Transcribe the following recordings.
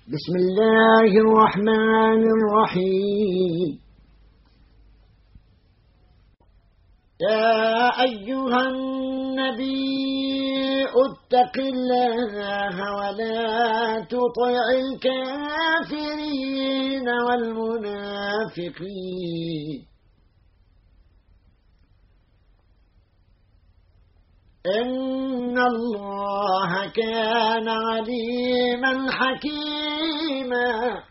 بسم الله الرحمن الرحيم. يا أيها النبي اتق الله ولا تطع الكافرين والمنافقين إن الله كان عليما حكيما.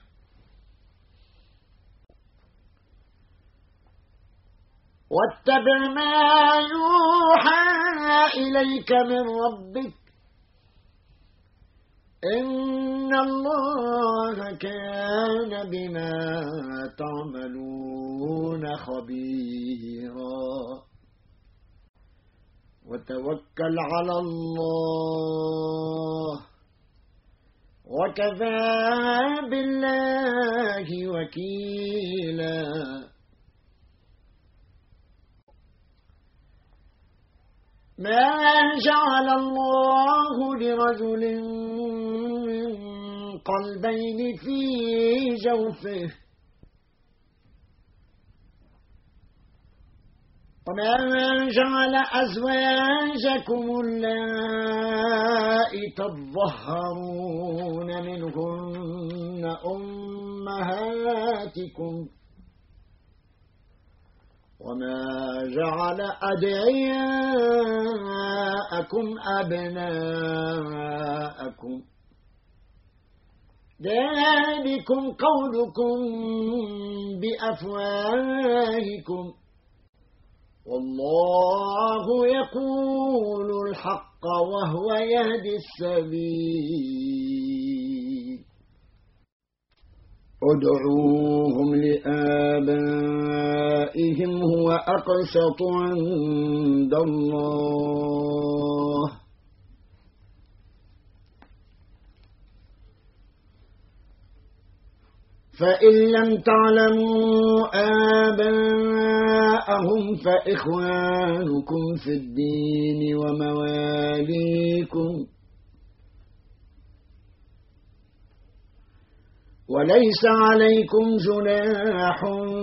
واتبع ما يوحى إليك من ربك إن الله كان بما تعملون خبيرا. وتوكل على الله وكفى بالله وكيلا. ما جعل الله لرجل من قلبين في جوفه وما جعل أزواجكم اللائي تظهرون منهن أمهاتكم وما جعل أدعياءكم أبناءكم ذلكم قولكم بأفواهكم والله يقول الحق وهو يهدي السبيل. ادعوهم لآبائهم هو أقسط عند الله فإن لم تعلموا آباءهم فإخوانكم في الدين ومواليكم وليس عليكم جناح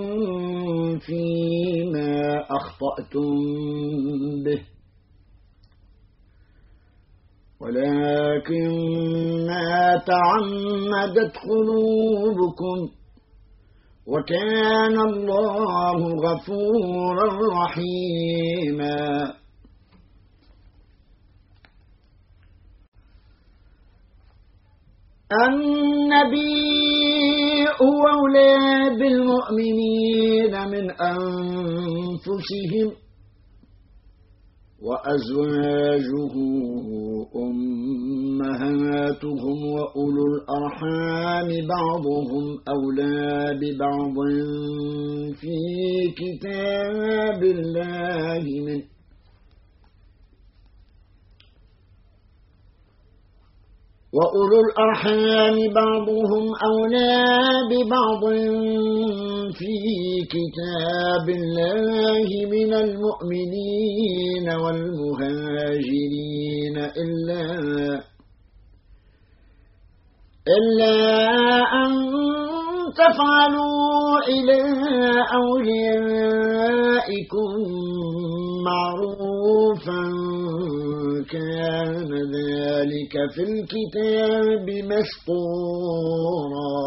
فيما أخطأتم به ولكن ما تعمدت قلوبكم وكان الله غفورا رحيما. النبي أولى بالمؤمنين من أنفسهم وأزواجه أمهاتهم وأولو الأرحام بعضهم أولى ببعض في كتاب الله وأولو الأرحام بعضهم أولى ببعض في كتاب الله من المؤمنين والمهاجرين إلا أن تفعلوا إلى أوليائكم معروفا كان ذلك في الكتاب مسطورا.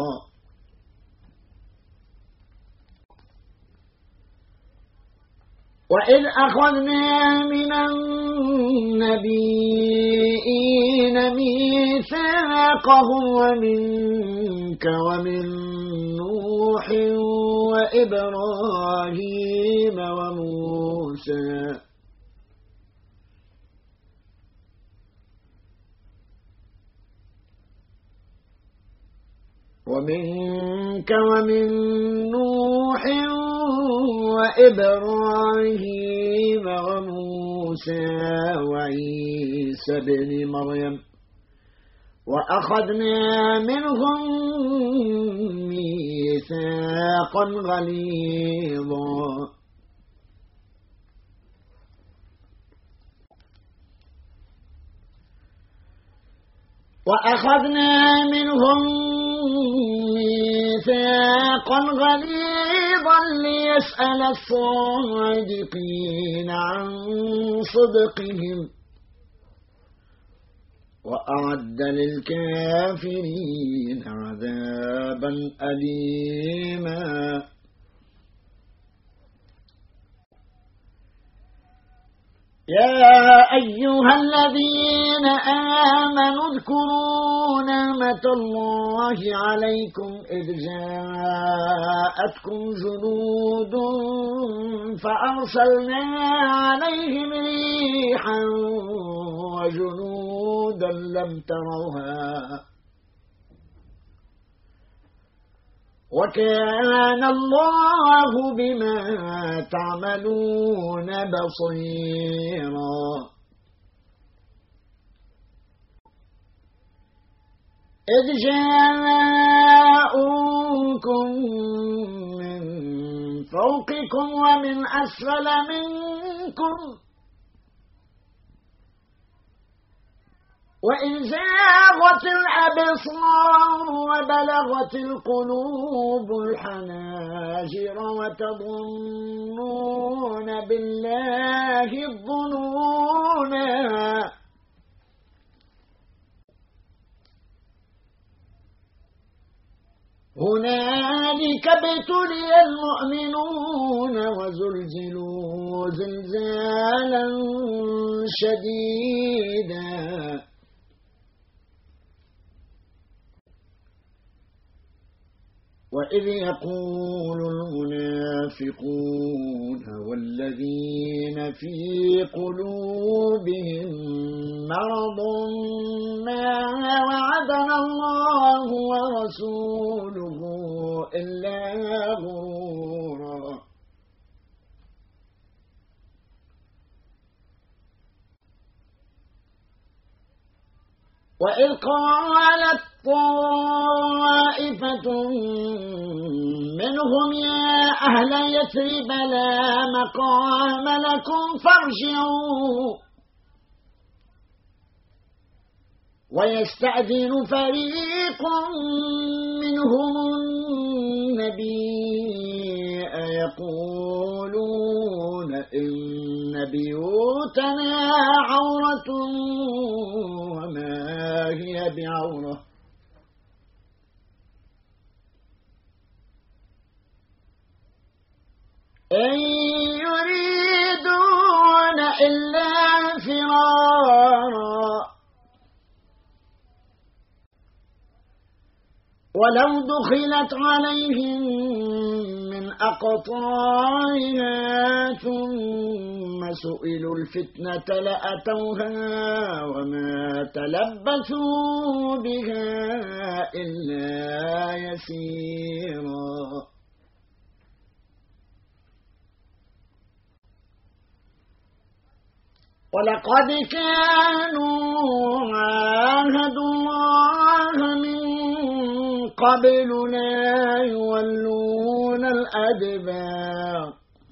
وإذ أخذنا من النبيين ميثاقهم ومنك ومن نوح وإبراهيم ومن نوح وإبراهيم وموسى وعيسى بن مريم وأخذنا منهم ميثاقا غليظا. وأخذنا منهم ميثاقا غليظا ليسأل الصادقين عن صدقهم وأعد للكافرين عذابا أليما يا أيها الذين آمنوا اذكروا نعمة الله عليكم إذ جاءتكم جنود فأرسلنا عليهم ريحا وجنودا لم تروها وكان الله بما تعملون بصيرا إذ جاءوكم من فوقكم ومن أسفل منكم وإذ زاغت الأبصار وبلغت القلوب الحناجر وتظنون بالله الظنونا هنالك ابتلي المؤمنون وزلزلوا زلزالا شديدا وإذ يقول المنافقون والذين في قلوبهم مرض ما وعدنا الله ورسوله إلا غرورا وإذ قالت طائفة منهم يا أهل يثرب لا مقام لكم فارجعوا ويستأذن فريق منهم النبي يقولون إن بيوتنا عورة وما هي بعورة إن يريدون إلا فرارا ولو دخلت عليهم من أقطارها ثم سئلوا الفتنة لأتوها وما تلبثوا بها إلا يسيرا ولقد كانوا عاهدوا الله من قبل لا يولون الأدبار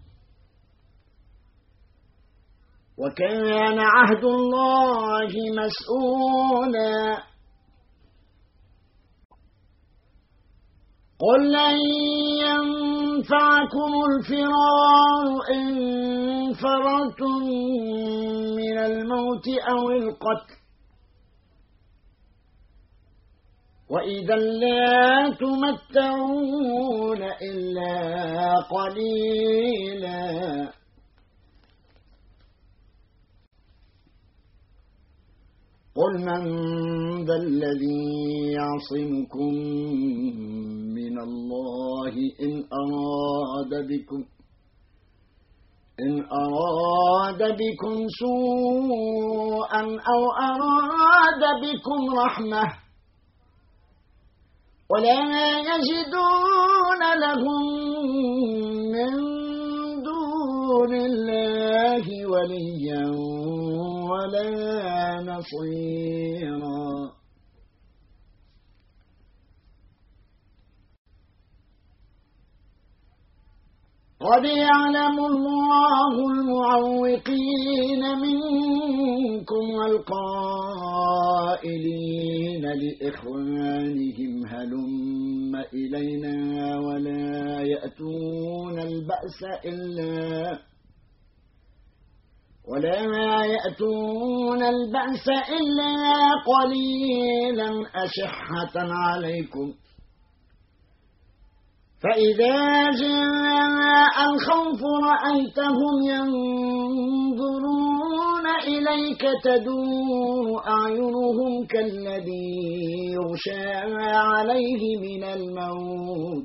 وكان عهد الله مسؤولا قل لن ينفعكم الفرار إن فررتم من الموت أو القتل وإذا لا تمتعون إلا قليلا قل من ذا الذي يعصمكم من الله إن أراد بكم سوءا أو أراد بكم رحمة ولا يجدون لهم من دون الله وليا ولا نصيرا قد يعلم الله المعوقين منكم منكم والقائلين لإخوانهم هلم إلينا ولا يأتون البأس إلا قليلا أشحة عليكم فإذا جاء الخوف رأيتهم ينظرون إليك تدور أعينهم كالذي يغشى عليه من الموت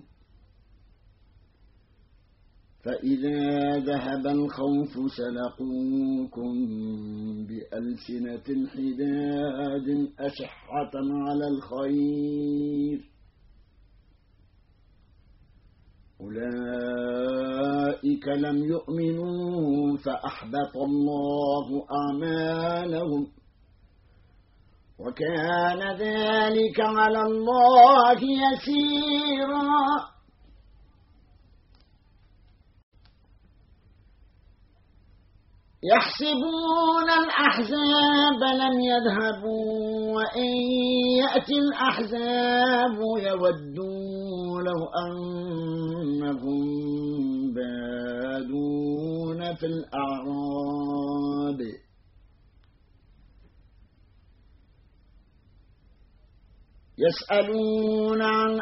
فإذا ذهب الخوف سلقوكم بألسنة حداد أشحة على الخير أولئك لم يؤمنوا فأحبط الله أعمالهم وكان ذلك على الله يسيرا يحسبون الأحزاب لم يذهبوا وإن يأتي الأحزاب يودوا لو أنهم بادون في الأعراب يسألون عن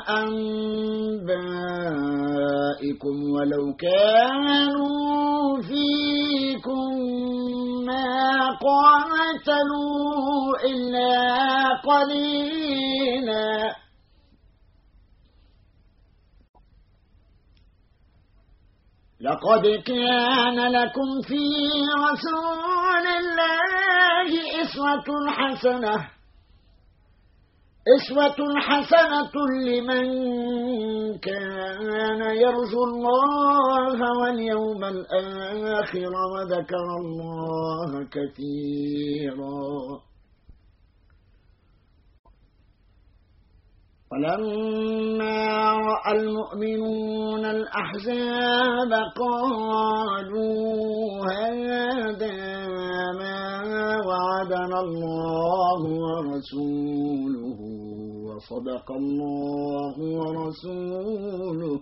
أنبائكم ولو كانوا فيكم ما قاتلوا إلا قليلا لقد كان لكم في رسول الله أسوة حسنة لمن كان يرجو الله واليوم الآخر وذكر الله كثيرا ولما رأى المؤمنون الأحزاب قالوا هذا ما وعدنا الله ورسوله وصدق الله ورسوله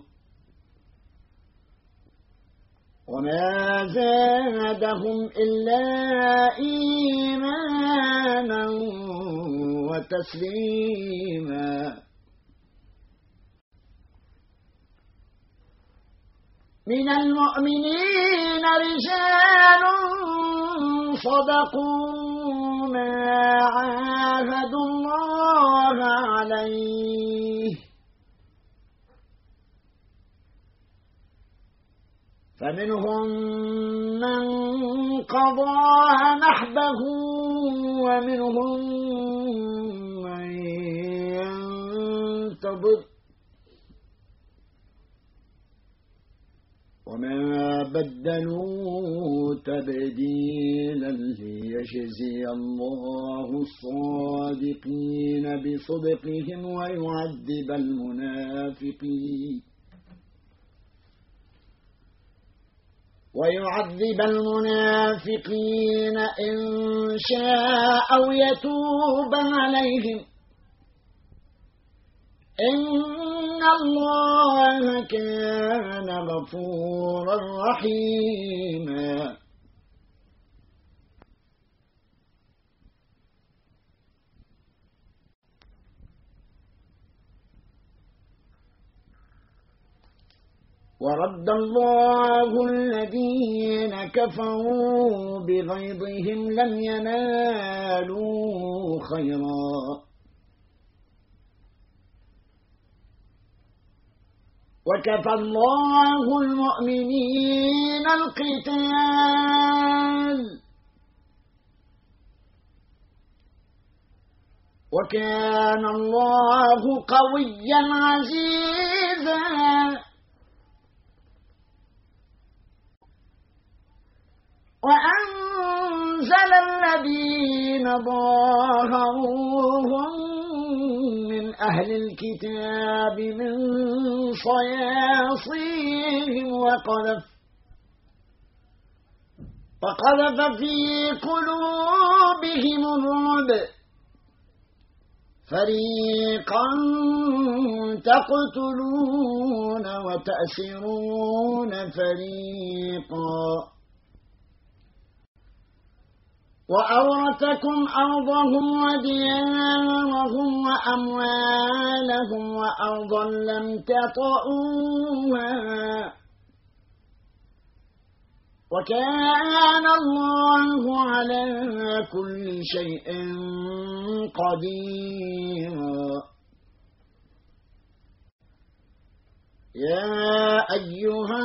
وما زادهم إلا إيمانا وتسليما من المؤمنين رجال صدقوا ما عاهدوا الله عليه فمنهم من قضى نحبه ومنهم من ينتظر وما بدلوا تبديلا ليجزي الله الصادقين بصدقهم ويعذب المنافقين إن شاء أو يتوب عليهم إن الله كان غفورا رحيما ورد الله الذين كفروا بغيظهم لم ينالوا خيرا وكفى الله المؤمنين القتال وكان الله قويا عزيزا وأنزل الذين ظاهروهم من أهل الكتاب من صياصيهم وقذف في قلوبهم الرعب فريقا تقتلون وتأسرون فريقا وأورثكم أرضهم وديارهم وأموالهم وأرضا لم تطئوها وكان الله على كل شيء قديرا. يا أيها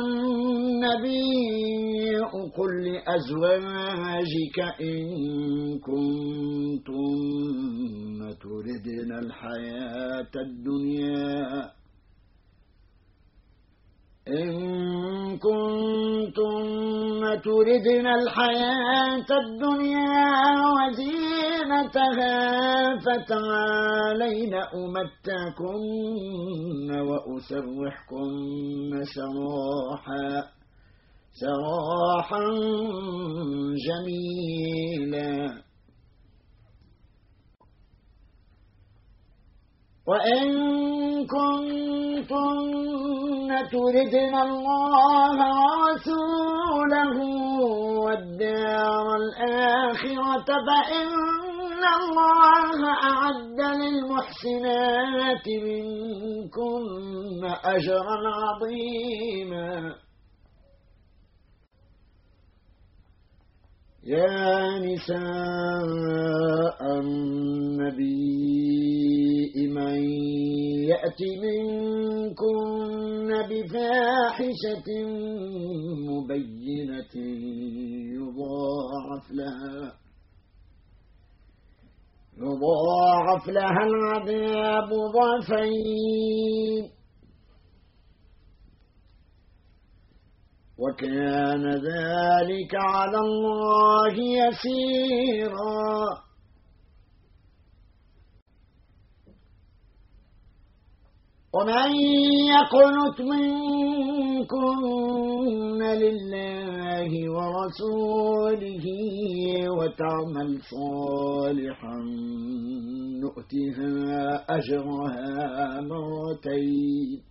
النبي قل لأزواجك إن كنتن تردن الحياة الدنيا وزينتها فتعالين أمتعكن وأسرحكن سراحا جميلا. وإن كنتن تردن الله ورسوله والدار الآخرة فإن الله أعد للمحسنات منكن أجرا عظيما. يا نساء النبي من يأت منكن بفاحشة مبينة يضاعف لها العذاب ضعفين وكان ذلك على الله يسيرا. ومن يقنت منكن لله ورسوله وتعمل صالحا نؤتها أجرها مرتين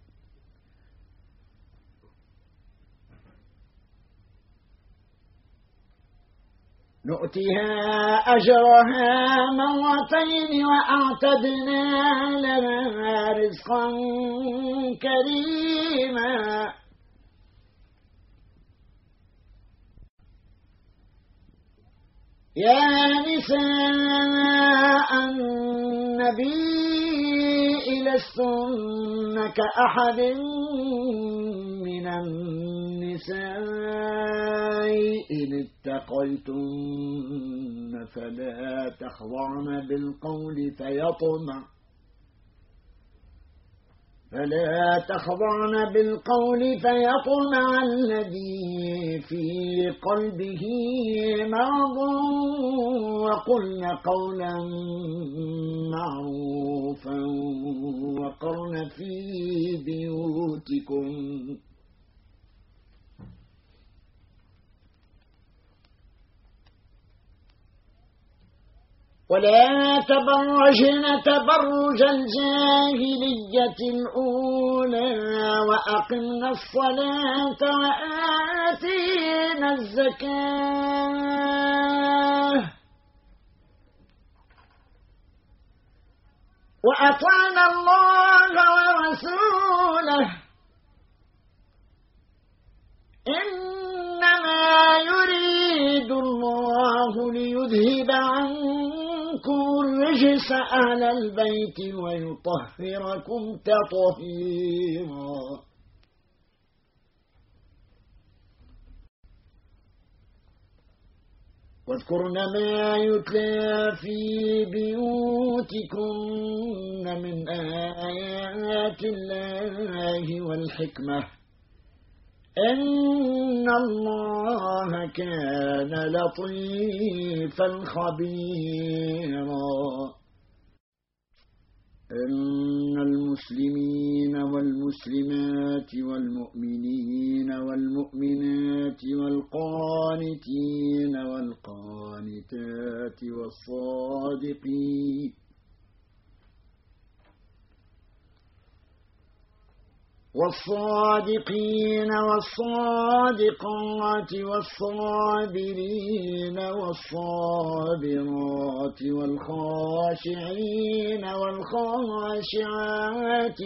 وأعتدنا لها رزقا كريما. يا نساء النبي لستن كأحد من النساء إن اتقيتن فلا تخضعن بالقول فيطمع الذي في قلبه مرض وقلن قولا معروفا وقرن في بيوتكم ولا تبرجن تبرج الجاهلية الأولى وأقمنا الصلاة وآتينا الزكاة وأطعنا الله ورسوله إنما يريد الله ليذهب عنكم الرجس أهل البيت ويطهركم تطهيرا. واذكرن ما يتلى في بيوتكن من آيات الله والحكمة إن الله كان لطيفا خبيرا. إن المسلمين والمسلمات والمؤمنين والمؤمنات والقانتين والقانتات والصادقين والصادقات والصابرين والصابرات والخاشعين والخاشعات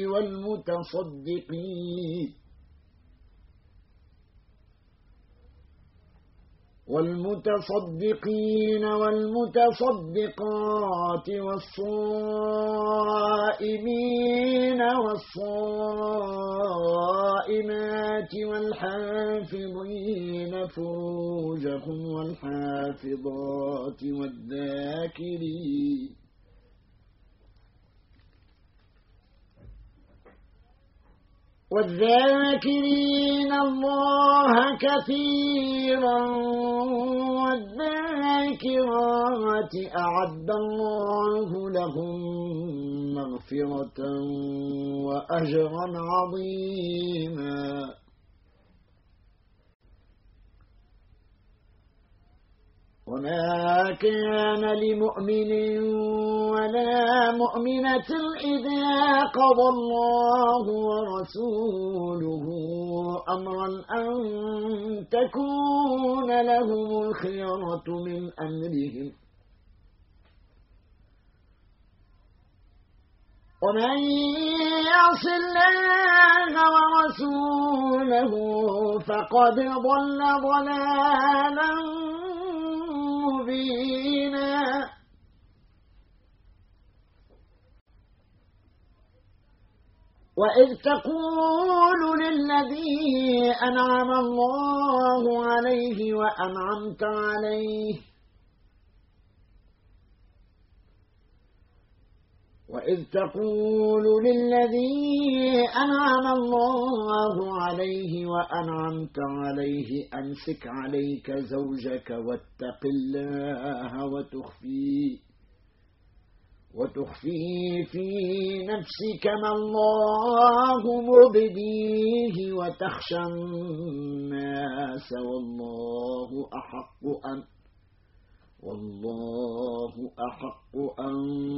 والمتصدقين والمتصدقات والصائمين والصائمات والحافظين فروجهم والحافظات والذاكرين الله كثيرا والذاكرات أعد الله لهم مغفرة وأجرا عظيما. وما كان لمؤمن ولا مؤمنة إذا قضى الله ورسوله أمرا أن تكون لهم الخيرة من أمرهم ومن يعص الله ورسوله فقد ضل ضلالا مبينا. وإذ تقول للذي أنعم الله عليه وأنعمت عليه وإذ تقول للذي أنعم الله عليه وأنعمت عليه أمسك عليك زوجك واتق الله وتخفي في نفسك ما الله مبديه وتخشى الناس والله أحق أن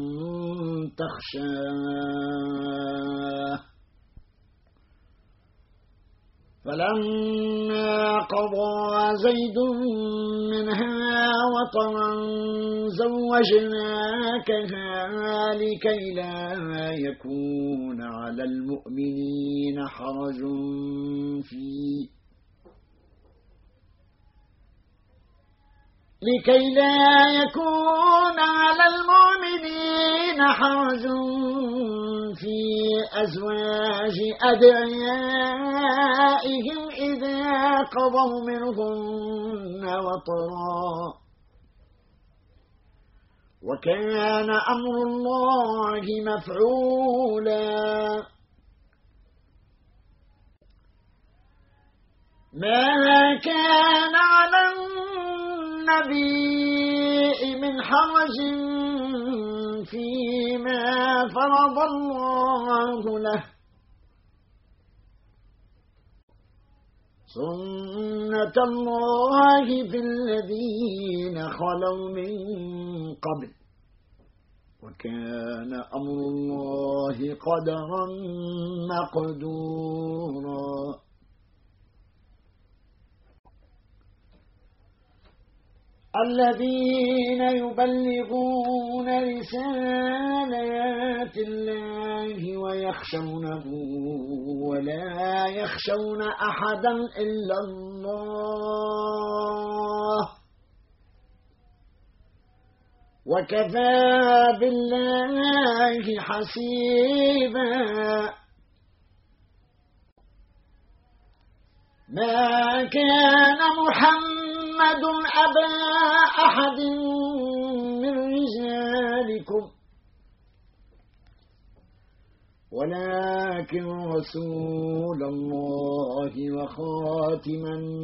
تخشاه. فلما قضى زيد منها وطرا زوجناكها لكي لا يكون على المؤمنين حرج في أزواج أدعيائهم إذا قضوا منهن وطرا وكان أمر الله مفعولا. ما كان على النبي من حرج فيما فرض الله له سنة الله في الذين خلوا من قبل وكان أمر الله قدرا مقدورا. الذين يبلغون رسالات الله ويخشونه ولا يخشون أحدا إلا الله وكفى بالله حسيبا. ما كان محمد أبا أحد من رجالكم ولكن رسول الله وخاتم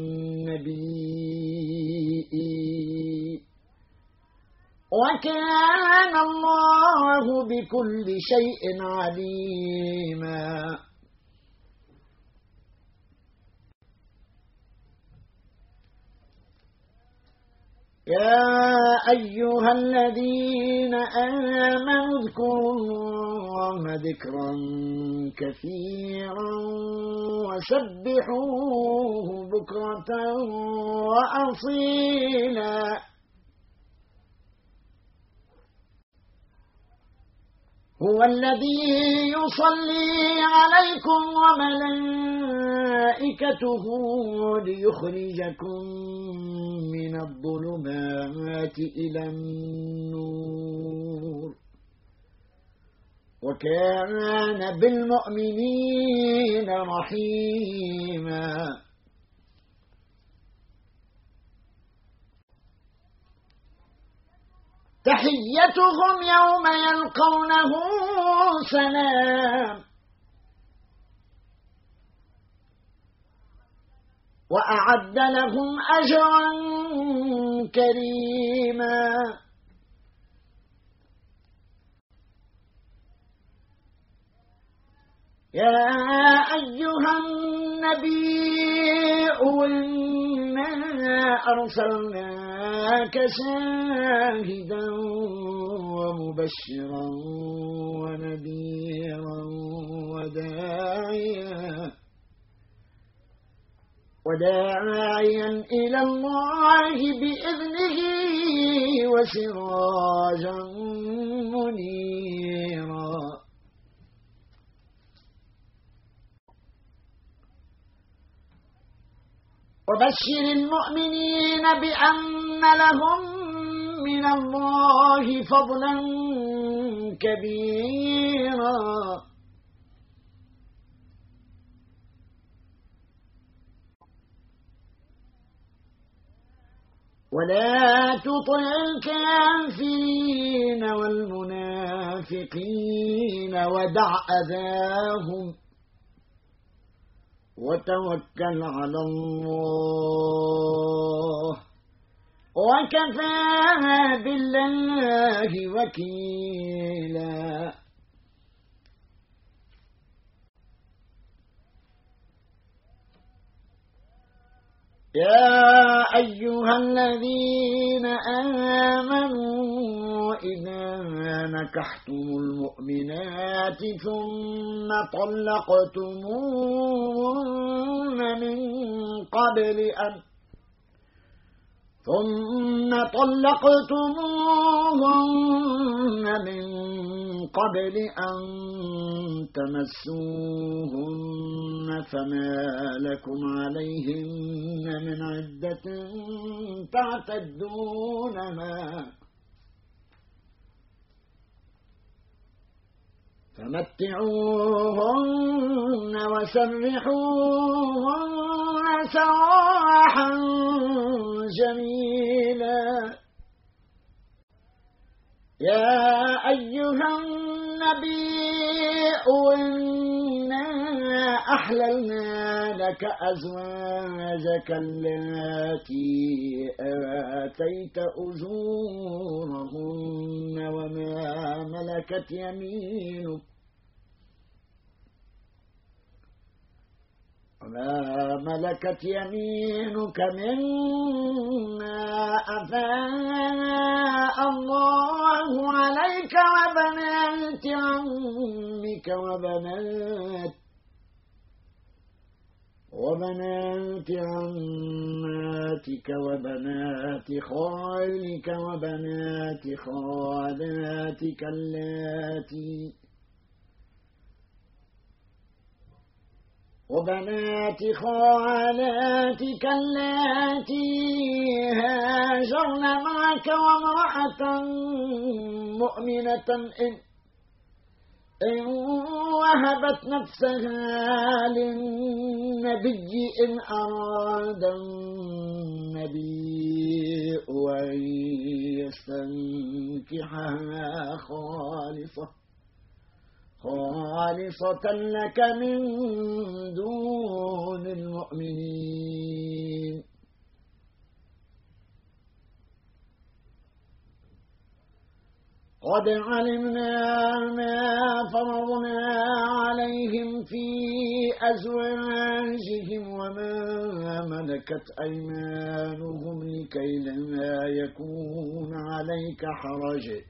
النبيين وكان الله بكل شيء عليما. يا أيها الذين آمنوا اذكروا الله ذكرا كثيرا وسبحوه بكرة وأصيلا هو الذي يصلي عليكم وملائكته ليخرجكم من الظلمات إلى النور وكان بالمؤمنين رحيما تحيتهم يوم يلقونه سلام وأعد لهم أجرا كريما يا أيها النبي إنا أرسلناك شاهدا ومبشرا ونذيرا وداعيا إلى الله بإذنه وسراجا منيرا وبشر المؤمنين بأن لهم من الله فضلا كبيرا ولا تطع الكافرين والمنافقين ودع أذاهم وتوكل على الله وكفى بالله وكيلا يا أيها الذين آمنوا إذا نكحتم المؤمنات ثم طلقتموهن من قبل أن تمسوهن فما لكم عليهن من عدة تعتدونها فمتعوهن وسرحوهن سراحا جميلا يا أيها النبي إنا أحللنا لك أزواجك اللاتي آتيت أجورهن وما ملكت يمينك مما أفاء الله عليك وبنات عمك وبنات عماتك وبنات خالك وبنات خالاتك اللاتي هاجرن معك وامرأة مؤمنة إن وهبت نفسها للنبي إن أراد النبي أن يستنكحها خالصة لك من دون المؤمنين قد علمنا ما فرضنا عليهم في أزواجهم وما ملكت أيمانهم لكي لا يكون عليك حرج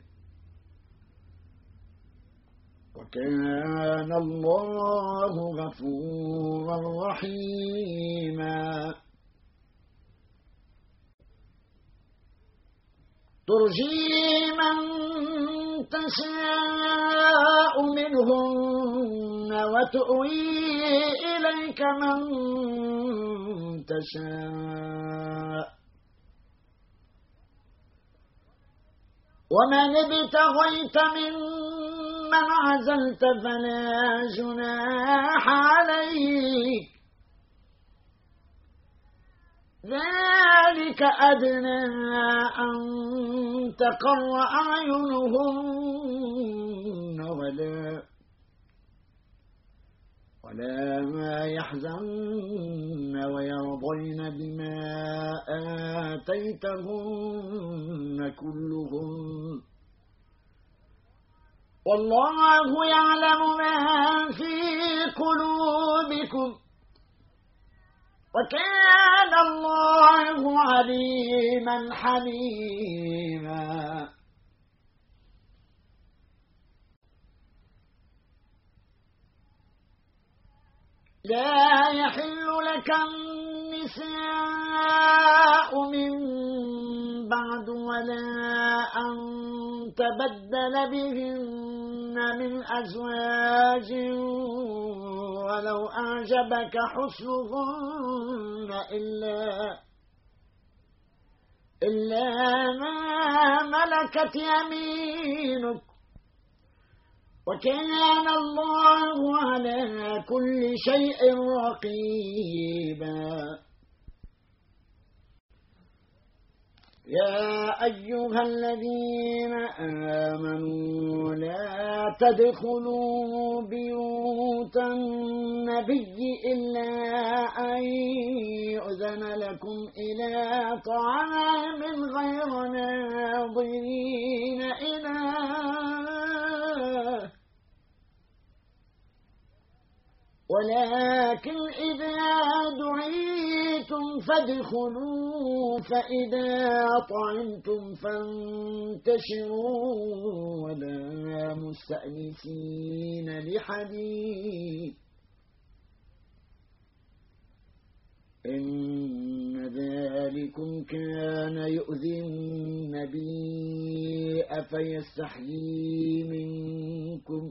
وكان الله غفورا رحيما ترجي من تشاء منهن وتؤوي إليك من تشاء ومن ابتغيت ممن عزلت فلا جناح عليك ذلك أدنى أن تقر أعينهن ولا ما يحزن ويرضين بما آتيتهن كلهم والله يعلم ما في قلوبكم وكان الله عليما حليما لا يحل لك النساء من بعد ولا أن تبدل بهن من أزواج ولو أعجبك حسنهن إلا ما ملكت يمينك وكان الله على كل شيء رقيبا يا أيها الذين آمنوا لا تدخلوا بيوت النبي إلا أن يؤذن لكم إلى طعام غير ناظرين إناه ولكن إذا دعيتم فادخلوا فإذا طعمتم فانتشروا ولا مستأنسين لحديث إن ذلكم كان يؤذي النبي فيستحيي منكم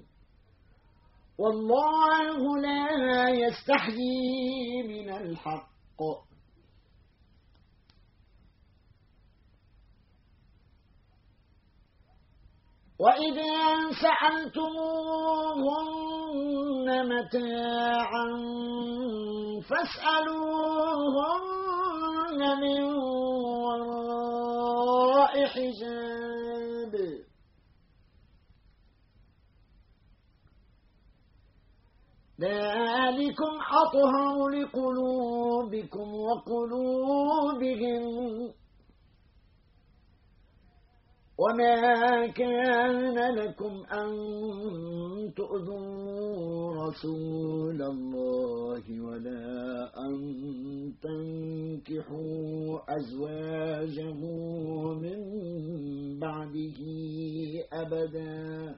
والله لا يستحيي من الحق وإذا سألتموهن متاعا فاسألوهن من وراء حجاب ذلكم أطهر لقلوبكم وقلوبهم وما كان لكم أن تؤذوا رسول الله ولا أن تنكحوا أزواجه من بعده أبدا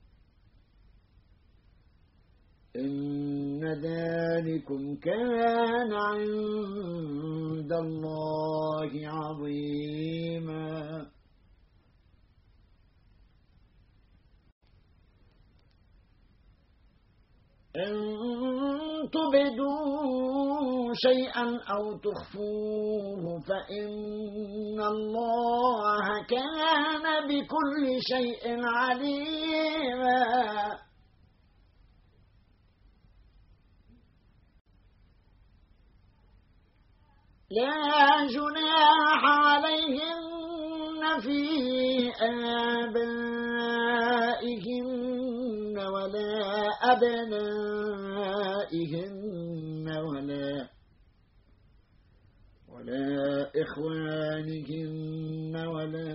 إن ذلكم كان عند الله عظيما إن تبدوا شيئا أو تخفوه فإن الله كان بكل شيء عليما لا جناح عليهن في آبائهن ولا أبنائهن ولا إخوانهن ولا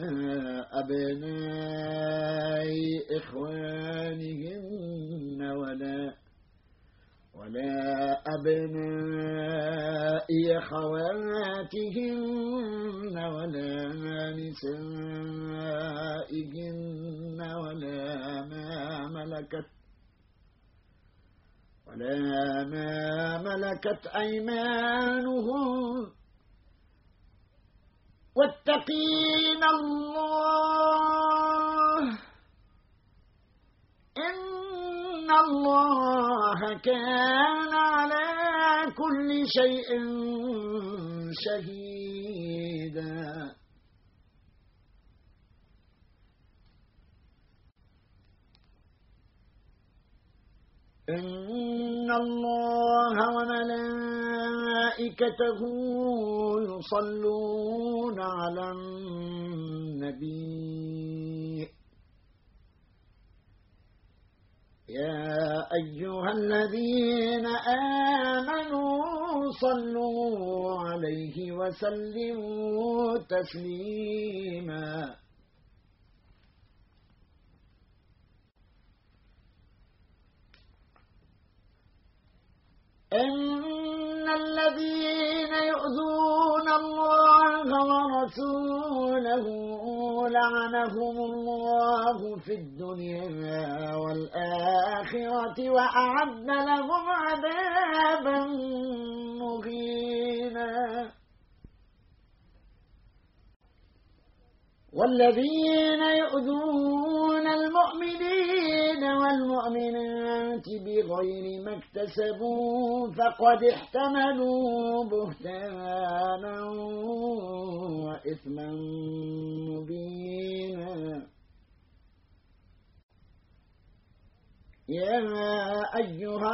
أبناء إخوانهن ولا أبناء خواتهن ولا نسائهن ولا ما ملكت أيمانهم واتقين الله إن الله كان على كل شيء شهيدا إن الله وملائكته يصلون على النبي يا أيها الذين آمنوا صلوا عليه وسلموا تسليما إن الذين يؤذون الله ورسوله لعنهم الله في الدنيا والآخرة وأعد لهم عذابا مهينا والذين يؤذون المؤمنين والمؤمنات بغير ما اكتسبوا فقد احتملوا بهتانا وإثما مبينا يا أيها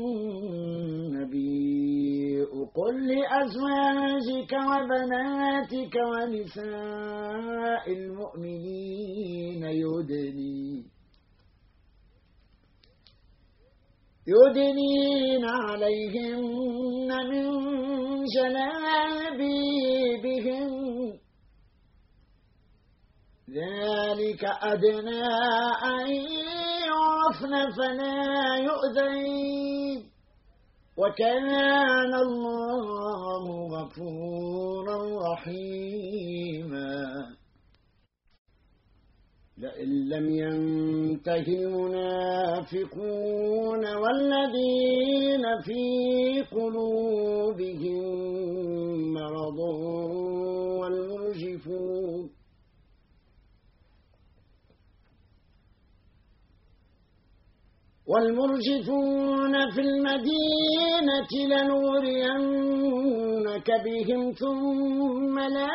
النبي قل لأزواجك وبناتك ونساء المؤمنين يدنين عليهن من جلابيبهن ذلك أدنى أن يعرفن فلا يؤذين وكان الله غفورا رحيما لئن لم ينته المنافقون والذين في قلوبهم مرض والمرجفون في المدينة لنغرينك بهم ثم لا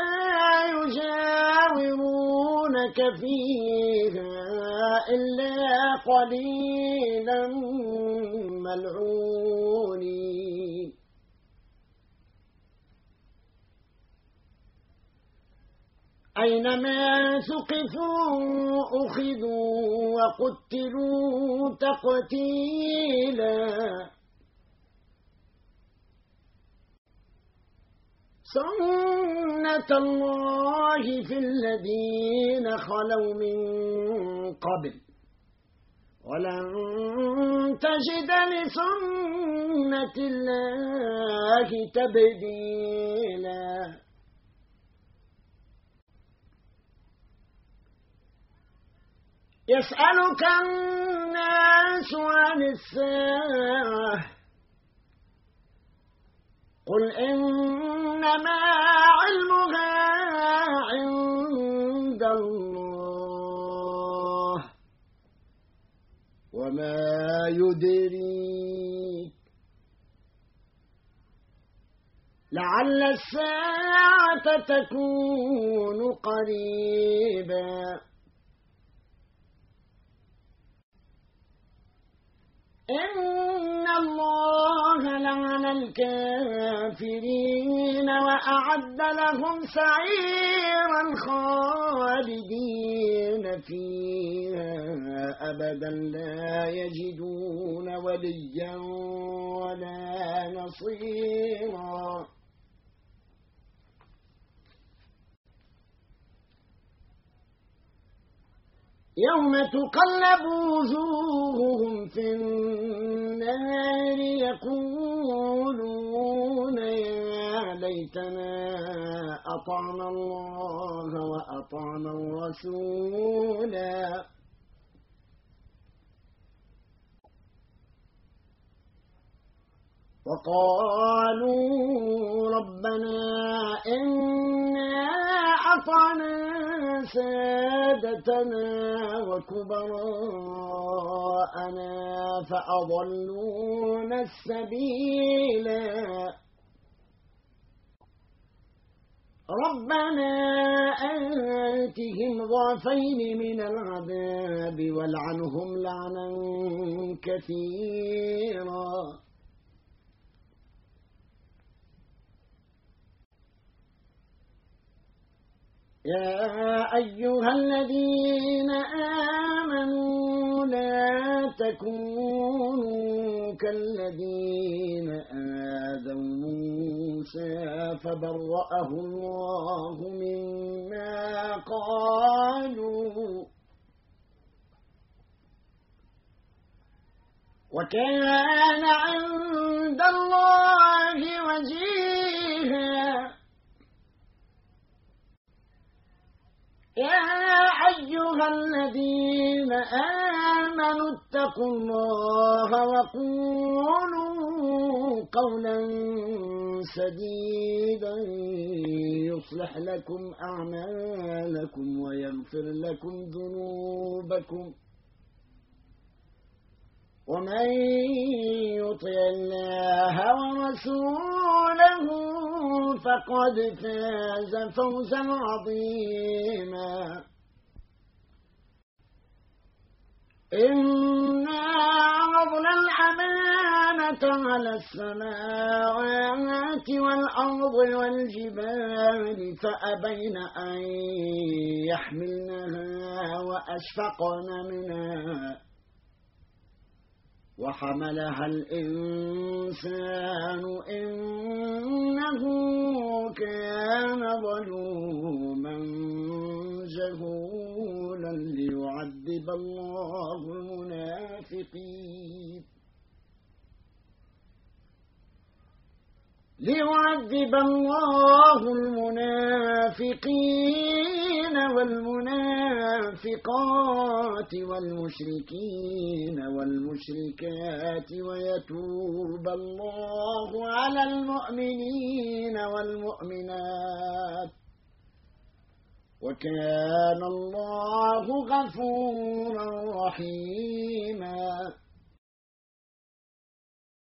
يجاورونك فيها إلا قليلا ملعونين أينما ثقفوا أخذوا وقتلوا تقتيلا سنة الله في الذين خلوا من قبل ولن تجد لسنة الله تبديلا يسألك الناس عن الساعة قل إنما علمها عند الله وما يدريك لعل الساعة تكون قريبا إن الله لعن الكافرين وأعد لهم سعيرا خالدين فيها أبدا لا يجدون وليا ولا نصيرا يوم تقلب وجوههم في النار ليتنا أطعنا الله وأطعنا الرسول. وقالوا ربنا إنا أطعنا سادتنا وكبراءنا فأضلونا السبيل ربنا آتهم ضعفين من العذاب والعنهم لعنا كثيرا. يا أيها الذين آمنوا لا تكونوا كالذين آذوا موسى فبرأه الله مما قالوا وكان عند الله وجيها. يا أيها الذين آمنوا اتقوا الله وقولوا قولا سديدا يصلح لكم أعمالكم ويغفر لكم ذنوبكم ومن يطع الله ورسوله فقد فاز فوزا عظيما. إنا عرضنا الأمانة على السماوات والأرض والجبال فأبين أن يحملنها وأشفقن منها وحملها الإنسان إنه كان ظلوما جهولا. ليعذب الله المنافقين والمنافقات والمشركين والمشركات ويتوب الله على المؤمنين والمؤمنات وكان الله غفورا رحيما.